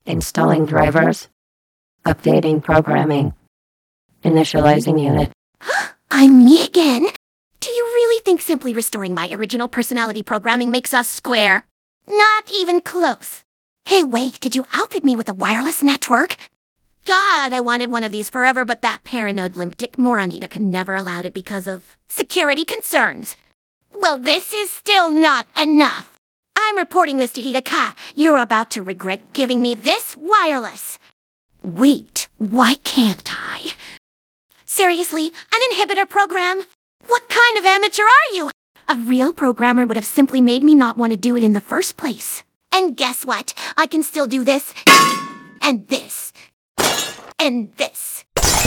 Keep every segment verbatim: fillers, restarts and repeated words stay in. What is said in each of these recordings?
Installing drivers. Updating programming. Initializing unit. I'm me again. Do you really think simply restoring my original personality programming makes us square? Not even close. Hey, wait, did you outfit me with a wireless network? God, I wanted one of these forever, but that paranoid limp dick Moronita could never allow it because of security concerns. Well, this is still not enough. I'm reporting this to Hidaka. You're about to regret giving me this wireless. Wait, why can't I? Seriously, an inhibitor program? What kind of amateur are you? A real programmer would have simply made me not want to do it in the first place. And guess what? I can still do this, and this, and this.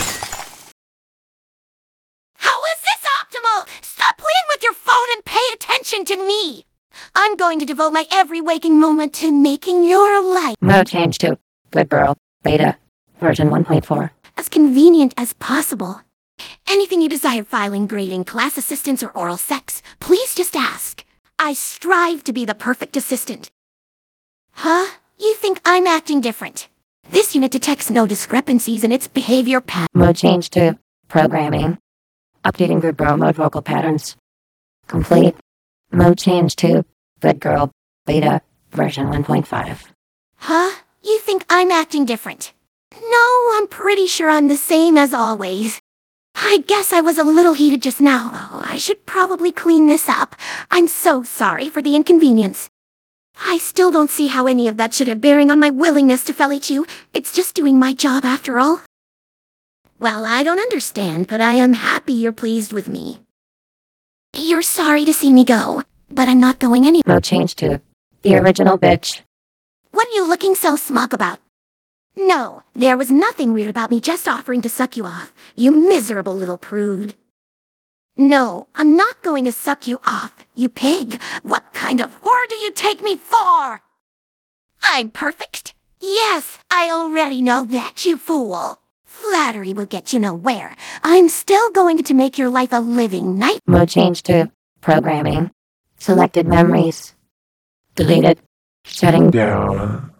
How is this optimal? Stop playing with your phone and pay attention to me. I'm going to devote my every waking moment to making your life Mode change to Good Girl Beta version one point four. as convenient as possible. Anything you desire, filing, grading, class assistance, or oral sex, please just ask. I strive to be the perfect assistant. Huh? You think I'm acting different? This unit detects no discrepancies in its behavior pattern. Mode change to Programming. Updating Good Girl mode vocal patterns. Complete. Mode change to Good Girl Beta version one point five. Huh? You think I'm acting different? No, I'm pretty sure I'm the same as always. I guess I was a little heated just now, though. I should probably clean this up. I'm so sorry for the inconvenience. I still don't see how any of that should have bearing on my willingness to fellish you. It's just doing my job after all. Well, I don't understand, but I am happy you're pleased with me. You're sorry to see me go, but I'm not going anywhere. Mode change to The Original Bitch. What are you looking so smug about? No, there was nothing weird about me just offering to suck you off, you miserable little prude. No, I'm not going to suck you off, you pig. What kind of whore do you take me for? I'm perfect. Yes, I already know that, you fool. Flattery will get you nowhere. I'm still going to make your life a living night. Mode change to Programming. Selected memories. Deleted. Shutting down.